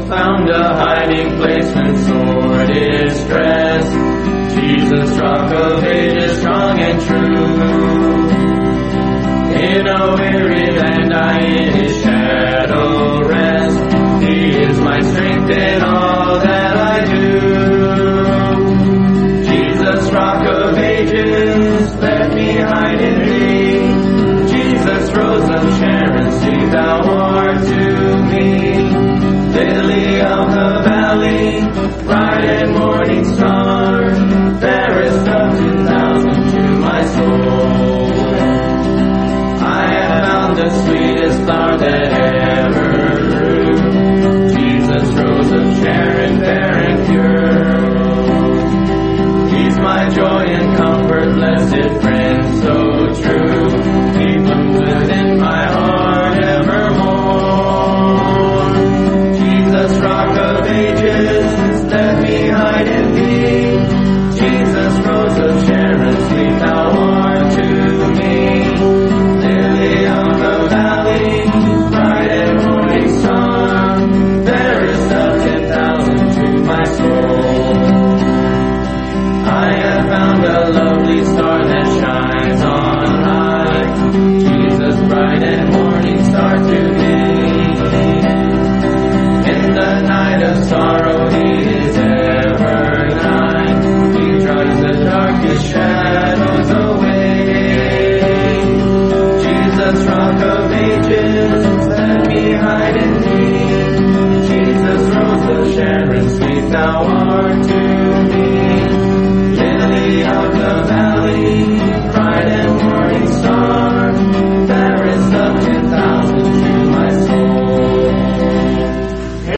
found a hiding place when sore distress. Jesus, rock of ages, strong and true. In a weary land I in his shadow rest. He is my strength in all that I do. Jesus, rock of ages, let me hide in thee. Jesus, rose of Sharon, sweet thou art to me. Lily of the valley, bright and morning star, fairest of 10,000 to my soul. I have found the sweetest flower that ever grew. Jesus, rose of Sharon, fair and pure. He's my joy and comfort, blessed friend, so true. He blooms within my heart evermore. Jesus, rock of ages, let me hide in thee. Jesus, rose of Sharon, sweet thou art to me. Lily of the valley, bright and morning star, fairest of 10,000 to my soul. I have found a lovely star that shines on high. Jesus, bright and morning star to me. In the night of sorrow he is